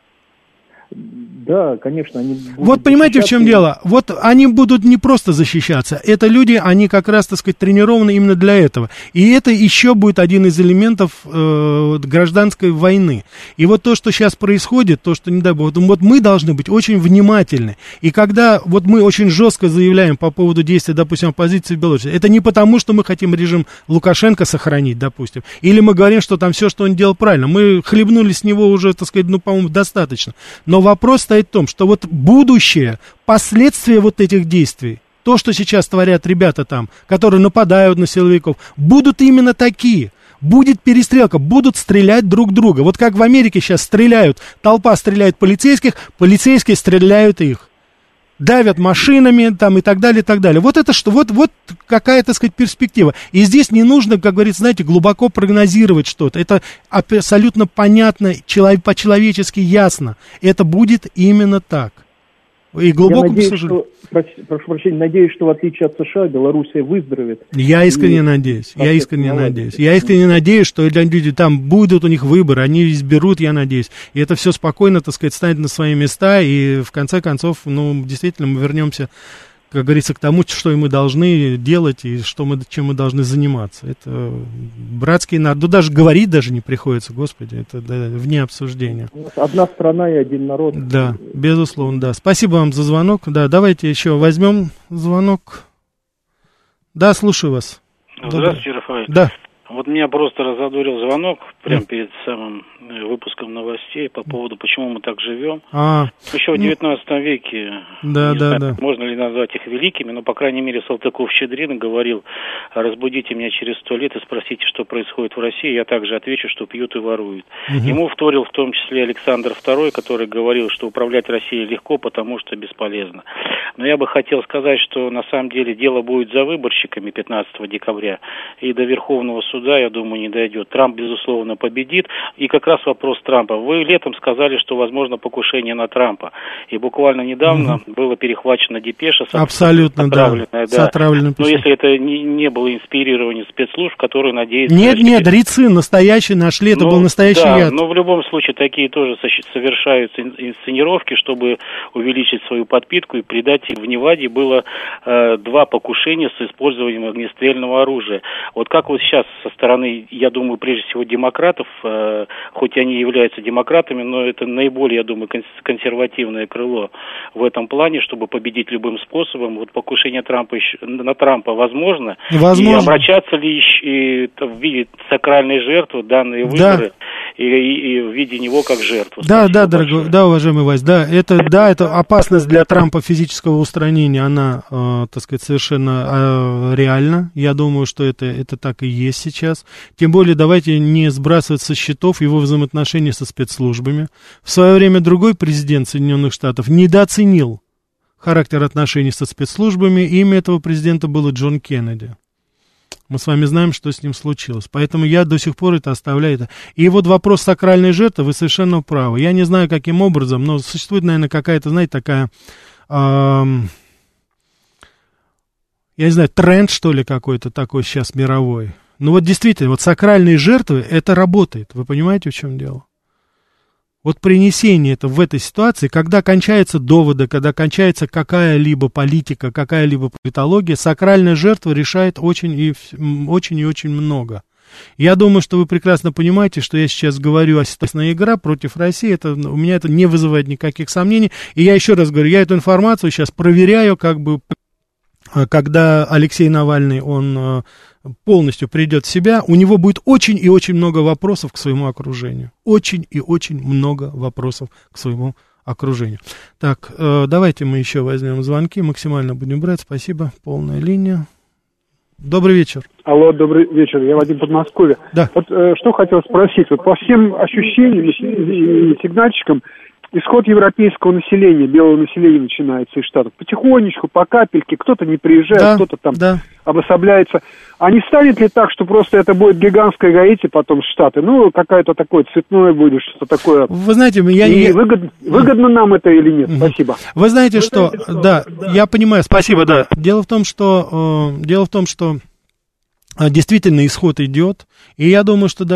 Да, конечно, они будут вот понимаете, в чем дело? Вот они будут не просто защищаться. Это люди, они как раз, так сказать, тренированы именно для этого. И это еще будет один из элементов гражданской войны. И вот то, что сейчас происходит, то, что, не дай бог, вот мы должны быть очень внимательны. И когда вот мы очень жестко заявляем по поводу действий, допустим, оппозиции в Беларуси, это не потому, что мы хотим режим Лукашенко сохранить, допустим, или мы говорим, что там все, что он делал, правильно. Мы хлебнули с него уже, так сказать, по-моему, достаточно. Но вопрос стоит в том, что вот будущее, последствия вот этих действий, то, что сейчас творят ребята там, которые нападают на силовиков, будут именно такие. Будет перестрелка, будут стрелять друг друга. Вот как в Америке сейчас стреляют, толпа стреляет полицейских, полицейские стреляют их. Давят машинами там и так далее, и так далее. Вот это что, вот какая, так сказать, перспектива. И здесь не нужно, как говорится, знаете, глубоко прогнозировать что-то. Это абсолютно понятно, по-человечески ясно. Это будет именно так. И глубоко, прошу прощения, надеюсь, что в отличие от США, Белоруссия выздоровеет. Я искренне надеюсь. Я искренне надеюсь, что люди там будут, у них выборы, они изберут, я надеюсь. И это все спокойно, так сказать, станет на свои места, и в конце концов, действительно, мы вернемся, как говорится, к тому, что мы должны делать и чем мы должны заниматься. Это братский народ. Даже говорить даже не приходится, Господи, это вне обсуждения. Одна страна и один народ. Да, безусловно, да. Спасибо вам за звонок. Да, давайте еще возьмем звонок. Да, слушаю вас. Здравствуйте, Рафаэль. Да. Вот меня просто разодорил звонок прямо перед самым выпуском новостей по поводу, почему мы так живем. Еще в 19 веке, знаю, можно ли назвать их великими, но, по крайней мере, Салтыков-Щедрин говорил: разбудите меня через 100 лет и спросите, что происходит в России, я также отвечу, что пьют и воруют. Ему вторил в том числе Александр II, который говорил, что управлять Россией легко, потому что бесполезно. Но я бы хотел сказать, что на самом деле дело будет за выборщиками 15 декабря, и до Верховного суда, я думаю, не дойдет. Трамп, безусловно, победит. И как раз вопрос Трампа. Вы летом сказали, что возможно покушение на Трампа. И буквально недавно было перехвачено депеша. Абсолютно, да. С отравленным письмом. Но если это не было инспирирование спецслужб, которые надеются... Нет, рицин настоящий нашли, это был настоящий яд. Но в любом случае такие тоже совершаются инсценировки, чтобы увеличить свою подпитку и придать. В Неваде было 2 покушения с использованием огнестрельного оружия. Вот как вот сейчас со стороны, я думаю, прежде всего демократов, хоть они являются демократами, но это наиболее, я думаю, консервативное крыло в этом плане, чтобы победить любым способом. Вот покушение на Трампа возможно. И обращаться ли в виде сакральной жертвы данные выборы и в виде него как жертвы? Уважаемый Вась, это опасность для Трампа физического устранения, она, так сказать, совершенно реальна. Я думаю, что это так и есть сейчас. Тем более, давайте не сбрасывать со счетов его взаимоотношения со спецслужбами. В свое время другой президент Соединенных Штатов недооценил характер отношений со спецслужбами. Имя этого президента было Джон Кеннеди. Мы с вами знаем, что с ним случилось. Поэтому я до сих пор это оставляю. И вот вопрос сакральной жертвы, вы совершенно правы. Я не знаю, каким образом, но существует, наверное, какая-то, знаете, такая... я не знаю, тренд, что ли, какой-то такой сейчас мировой. Ну вот действительно, вот сакральные жертвы, это работает. Вы понимаете, в чем дело? Вот принесение это в этой ситуации, когда кончаются доводы, когда кончается какая-либо политика, какая-либо политология, сакральная жертва решает очень и очень много. Я думаю, что вы прекрасно понимаете, что я сейчас говорю о ситуации игра против России, у меня это не вызывает никаких сомнений. И я еще раз говорю, я эту информацию сейчас проверяю, когда Алексей Навальный, он полностью придет в себя, у него будет очень и очень много вопросов к своему окружению. Очень и очень много вопросов к своему окружению. Так, давайте мы еще возьмем звонки, максимально будем брать. Спасибо, полная линия. Добрый вечер. Алло, добрый вечер. Я Вадим, Подмосковье. Да. Вот что хотел спросить. Вот по всем ощущениям и сигнальчикам, исход европейского населения, белого населения начинается из Штатов. Потихонечку, по капельке, кто-то не приезжает, да, кто-то там обособляется. А не станет ли так, что просто это будет гигантское Гаити, потом Штаты? Ну, какое-то такое цветное будет, что-то такое. Вы знаете, выгодно нам это или нет? Спасибо. Вы знаете, что... Да, я понимаю, спасибо, да. Дело в том, что действительно исход идет, и я думаю, что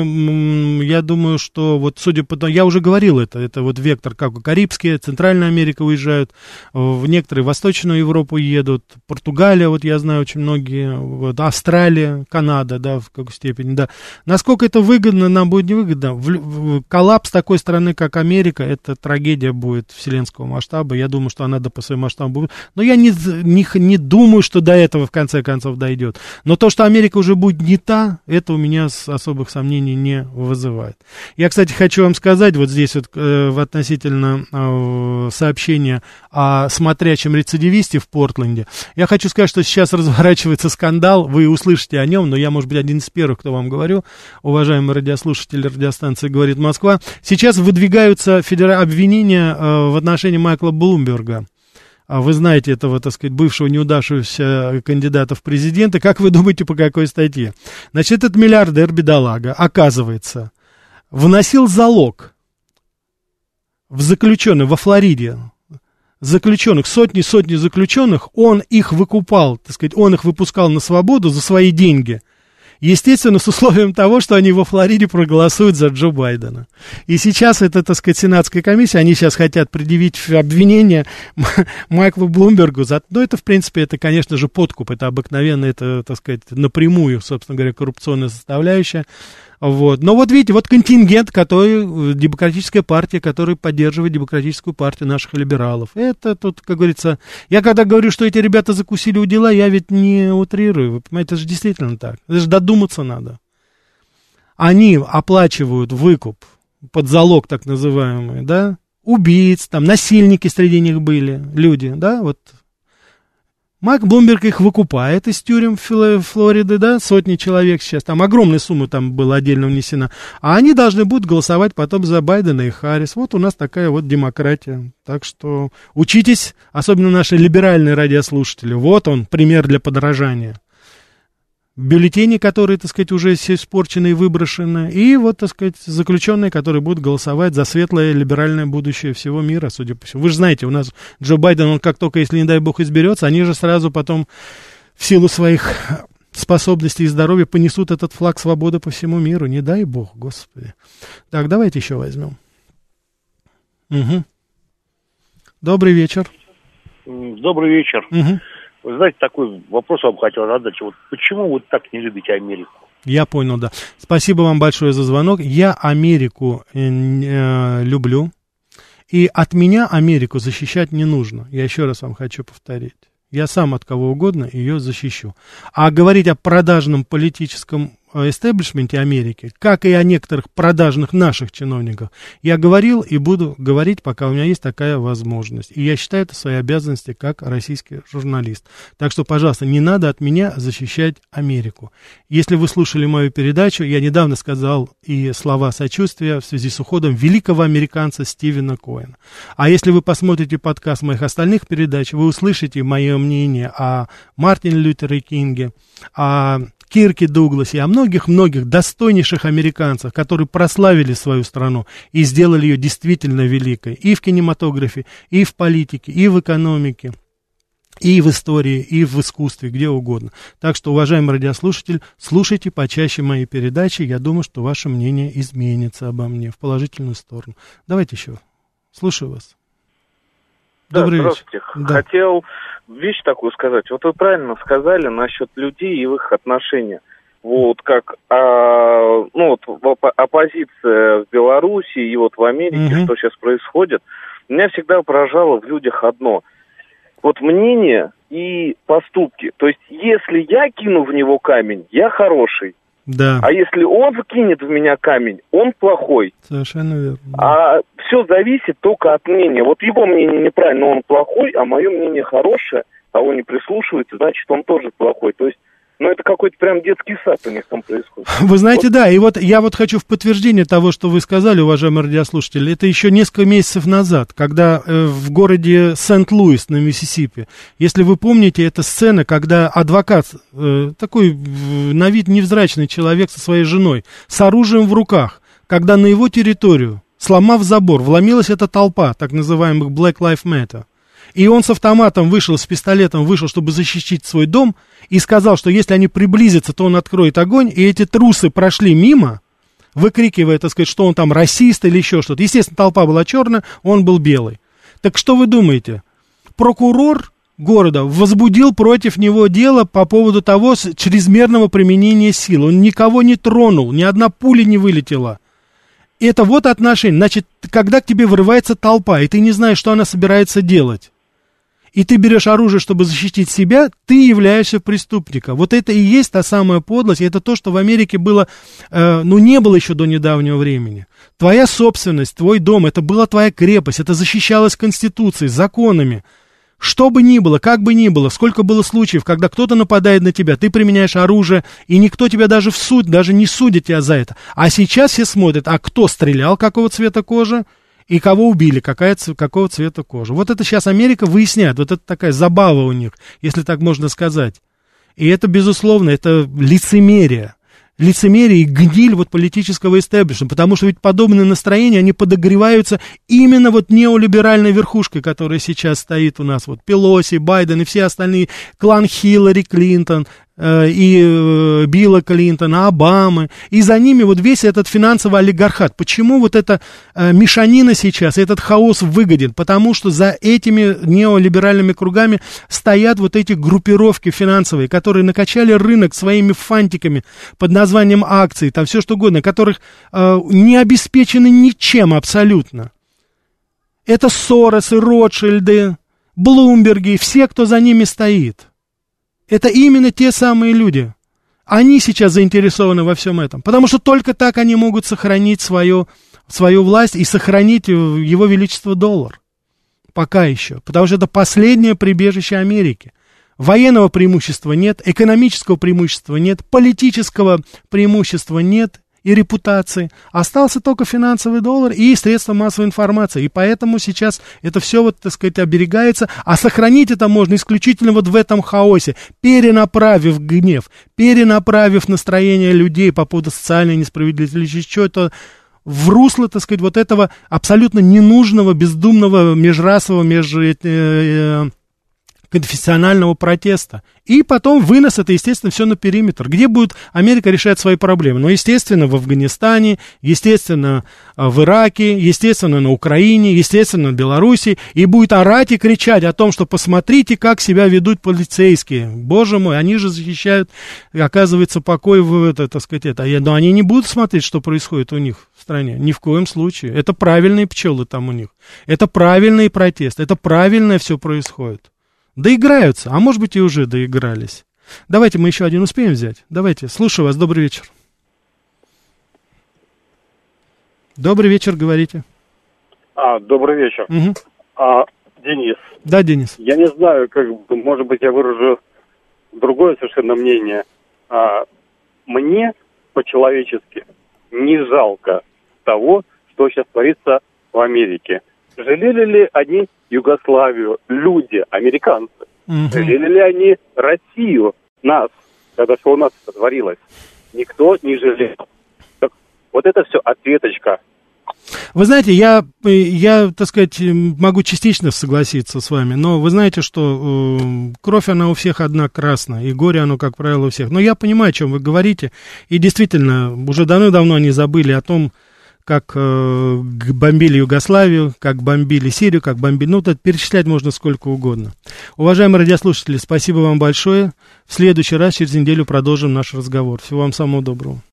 вот судя по тому, я уже говорил это вот вектор, как Карибские, Центральная Америка уезжают, в некоторые Восточную Европу едут, Португалия, вот я знаю очень многие, вот, Австралия, Канада, да, в какой степени, да. Насколько это выгодно, нам будет невыгодно. Коллапс такой страны, как Америка, это трагедия будет вселенского масштаба, я думаю, что она по своему масштабу будет, но я не думаю, что до этого в конце концов дойдет. Но то, что Америка уже будет не та, это у меня особых сомнений не вызывает. Я, кстати, хочу вам сказать, вот здесь вот относительно сообщения о смотрячем рецидивисте в Портленде, я хочу сказать, что сейчас разворачивается скандал, вы услышите о нем, но я, может быть, один из первых, кто вам говорю, уважаемые радиослушатели радиостанции «Говорит Москва», сейчас выдвигаются обвинения в отношении Майкла Блумберга. Вы знаете этого, так сказать, бывшего неудавшегося кандидата в президенты. Как вы думаете, по какой статье? Значит, этот миллиардер-бедолага, оказывается, вносил залог в заключенных во Флориде, заключенных, сотни заключенных, он их выкупал, так сказать, он их выпускал на свободу за свои деньги. Естественно, с условием того, что они во Флориде проголосуют за Джо Байдена. И сейчас это, так сказать, сенатская комиссия, они сейчас хотят предъявить обвинение Майклу Блумбергу. Но это, в принципе, это, конечно же, подкуп. Это обыкновенно, это, так сказать, напрямую, собственно говоря, коррупционная составляющая. Вот. Но вот видите, вот контингент, который, демократическая партия, которая поддерживает демократическую партию наших либералов. Это тут, как говорится, я когда говорю, что эти ребята закусили у дела, я ведь не утрирую, вы понимаете, это же действительно так, это же додуматься надо. Они оплачивают выкуп под залог так называемый, да, убийц, там, насильники среди них были, люди, да, вот. Майк Блумберг их выкупает из тюрем Флориды, да, сотни человек сейчас, там огромная сумма там была отдельно внесена, а они должны будут голосовать потом за Байдена и Харрис. Вот у нас такая вот демократия. Так что учитесь, особенно наши либеральные радиослушатели. Вот он, пример для подражания. Бюллетени, которые, так сказать, уже все испорчены и выброшены, и вот, так сказать, заключенные, которые будут голосовать за светлое либеральное будущее всего мира, судя по всему. Вы же знаете, у нас Джо Байден, он как только, если, не дай бог, изберется, они же сразу потом в силу своих способностей и здоровья понесут этот флаг свободы по всему миру. Не дай бог, Господи. Так, давайте еще возьмем. Угу. Добрый вечер. Добрый вечер. Угу. Вы знаете, такой вопрос вам хотел задать. Вот почему вы так не любите Америку? Я понял, да. Спасибо вам большое за звонок. Я Америку люблю. И от меня Америку защищать не нужно. Я еще раз вам хочу повторить. Я сам от кого угодно ее защищу. А говорить о продажном политическом эстеблишменте Америки, как и о некоторых продажных наших чиновниках, я говорил и буду говорить, пока у меня есть такая возможность. И я считаю это своей обязанностью как российский журналист. Так что, пожалуйста, не надо от меня защищать Америку. Если вы слушали мою передачу, я недавно сказал и слова сочувствия в связи с уходом великого американца Стивена Коэна. А если вы посмотрите подкаст моих остальных передач, вы услышите мое мнение о Мартине Лютере Кинге, о Кирке Дугласе, о многих-многих достойнейших американцах, которые прославили свою страну и сделали ее действительно великой и в кинематографе, и в политике, и в экономике, и в истории, и в искусстве, где угодно. Так что, уважаемый радиослушатель, слушайте почаще мои передачи, я думаю, что ваше мнение изменится обо мне в положительную сторону. Давайте еще. Слушаю вас. Добрый здравствуйте. вечер. Да. Хотел вещь такую сказать. Вот вы правильно сказали насчет людей и в их отношениях. Вот как оппозиция в Беларуси и вот в Америке, что сейчас происходит, меня всегда поражало в людях одно. вот мнение и поступки. То есть, если я кину в него камень, я хороший. Да. А если он кинет в меня камень, он плохой. Совершенно верно. А все зависит только от мнения. Вот его мнение неправильно, он плохой, а мое мнение хорошее, а он не прислушивается, значит, он тоже плохой. То есть, ну, это какой-то прям детский сад у них там происходит. Вы знаете, вот. Да, и вот я вот хочу в подтверждение того, что вы сказали, уважаемые радиослушатели, это еще несколько месяцев назад, когда в городе Сент-Луис на Миссисипи, если вы помните, эта сцена, когда адвокат, такой на вид невзрачный человек со своей женой, с оружием в руках, когда на его территорию, сломав забор, вломилась эта толпа, так называемых Black Lives Matter, и он с автоматом вышел, с пистолетом вышел, чтобы защитить свой дом, и сказал, что если они приблизятся, то он откроет огонь, и эти трусы прошли мимо, выкрикивая, так сказать, что он там расист или еще что-то. Естественно, толпа была черная, он был белый. Так что вы думаете? Прокурор города возбудил против него дело по поводу того чрезмерного применения силы. Он никого не тронул, ни одна пуля не вылетела. Это вот отношение. Значит, когда к тебе вырывается толпа, и ты не знаешь, что она собирается делать, и ты берешь оружие, чтобы защитить себя, ты являешься преступником. Вот это и есть та самая подлость, и это то, что в Америке было, не было еще до недавнего времени. Твоя собственность, твой дом, это была твоя крепость, это защищалось Конституцией, законами. Что бы ни было, как бы ни было, сколько было случаев, когда кто-то нападает на тебя, ты применяешь оружие, и никто тебя даже в суд, даже не судит тебя за это. А сейчас все смотрят, а кто стрелял, какого цвета кожи, и кого убили, какого цвета кожи. Вот это сейчас Америка выясняет, вот это такая забава у них, если так можно сказать. И это, безусловно, это лицемерие и гниль вот политического истеблишмента, потому что ведь подобные настроения, они подогреваются именно вот неолиберальной верхушкой, которая сейчас стоит у нас, вот Пелоси, Байден и все остальные, клан Хиллари Клинтон, и Билла Клинтона, Обамы, и за ними вот весь этот финансовый олигархат. Почему вот эта мешанина сейчас, этот хаос выгоден? Потому что за этими неолиберальными кругами стоят вот эти группировки финансовые, которые накачали рынок своими фантиками под названием акций, там все что угодно, которых не обеспечены ничем абсолютно. Это Соросы, Ротшильды, Блумберги, все, кто за ними стоит. Это именно те самые люди. Они сейчас заинтересованы во всем этом. Потому что только так они могут сохранить свою власть и сохранить его величество доллар. Пока еще. Потому что это последнее прибежище Америки. Военного преимущества нет, экономического преимущества нет, политического преимущества нет и репутации. Остался только финансовый доллар и средства массовой информации. И поэтому сейчас это все, вот, так сказать, оберегается. А сохранить это можно исключительно вот в этом хаосе, перенаправив гнев, перенаправив настроение людей по поводу социальной несправедливости или что-то в русло, так сказать, вот этого абсолютно ненужного, бездумного межрасового, конфессионального протеста. И потом вынос это, естественно, все на периметр. Где будет Америка решать свои проблемы? Ну, естественно, в Афганистане, естественно, в Ираке, естественно, на Украине, естественно, в Беларуси. И будет орать и кричать о том, что посмотрите, как себя ведут полицейские. Боже мой, они же защищают, оказывается, покой в это, так сказать, это. Но они не будут смотреть, что происходит у них в стране. Ни в коем случае. Это правильные пчелы там у них. Это правильный протест. Это правильное все происходит. Доиграются, а может быть и уже доигрались. Давайте мы еще один успеем взять. Давайте, слушаю вас, добрый вечер. Добрый вечер, говорите. Добрый вечер. Угу. Денис. Да, Денис. Я не знаю, может быть, я выражу другое совершенно мнение. Мне по-человечески не жалко того, что сейчас творится в Америке. Жалели ли они Югославию, люди, американцы? Жалели ли они Россию, нас, когда все у нас это творилось? Никто не жалел. Так, вот это все ответочка. Вы знаете, я, так сказать, могу частично согласиться с вами, но вы знаете, что кровь, она у всех одна красная, и горе оно, как правило, у всех. Но я понимаю, о чем вы говорите, и действительно, уже давно они забыли о том, как бомбили Югославию, как бомбили Сирию, как бомбили... Ну, это перечислять можно сколько угодно. Уважаемые радиослушатели, спасибо вам большое. В следующий раз, через неделю, продолжим наш разговор. Всего вам самого доброго.